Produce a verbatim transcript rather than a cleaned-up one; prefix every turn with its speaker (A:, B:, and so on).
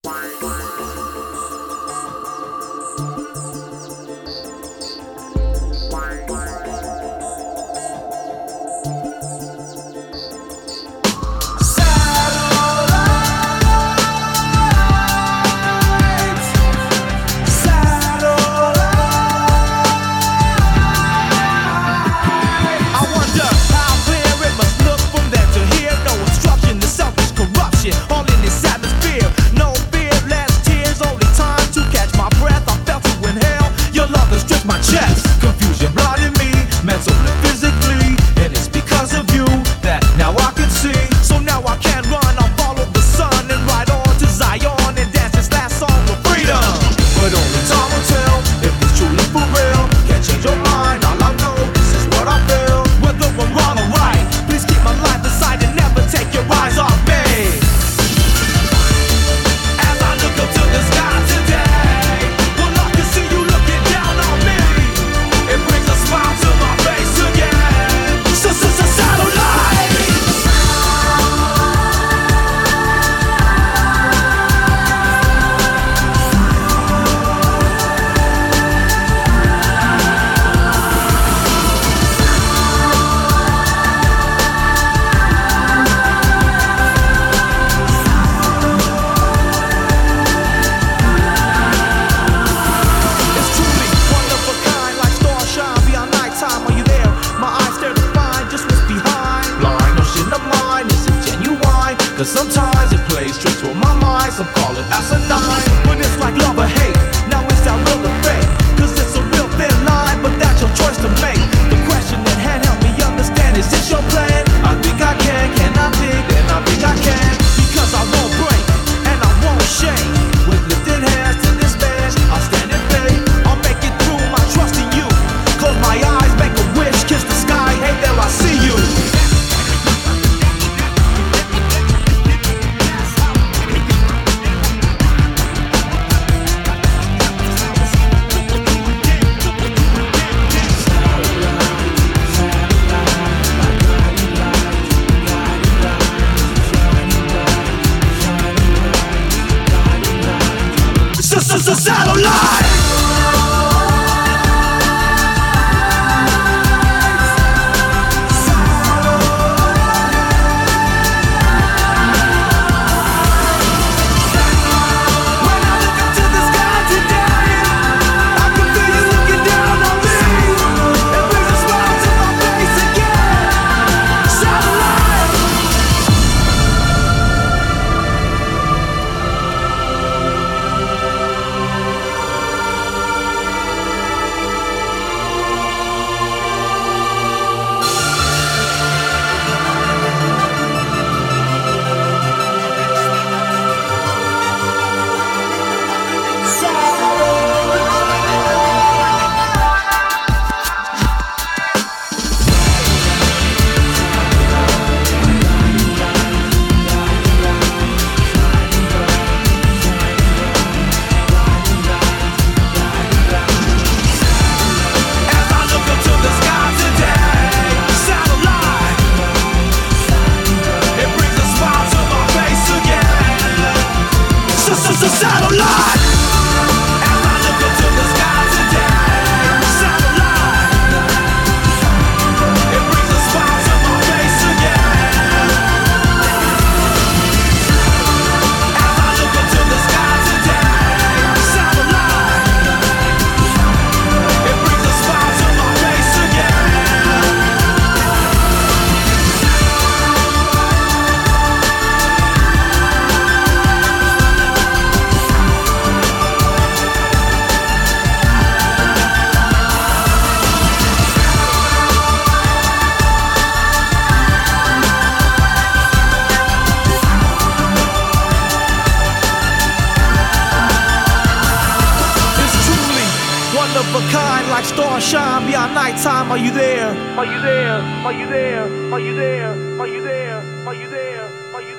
A: Cause sometimes it plays tricks with my mind. Some call it asinine, but it's like love or hate. Now is that real or fake? Cause it's a real thin line, but that's your choice to make. The question at hand, help me understand, is this your plan? I think I can, can I think? Then I think I can. Because I won't break, and I won't shake. With lifted hands to this man, I'll stand in faith. I'll make it through, my trust in you. Close my eyes, make a wish, kiss the sky. Hey there, I see you. This is a satellite. This is a satellite. As I look up to the sky today, satellite. It brings a smile to my face again. As I look up to the sky today, satellite. It brings a smile to my face again. Of a kind, like stars shine beyond nighttime. Are you there? Are you there? Are you there? Are you there? Are you there? Are you there? Are you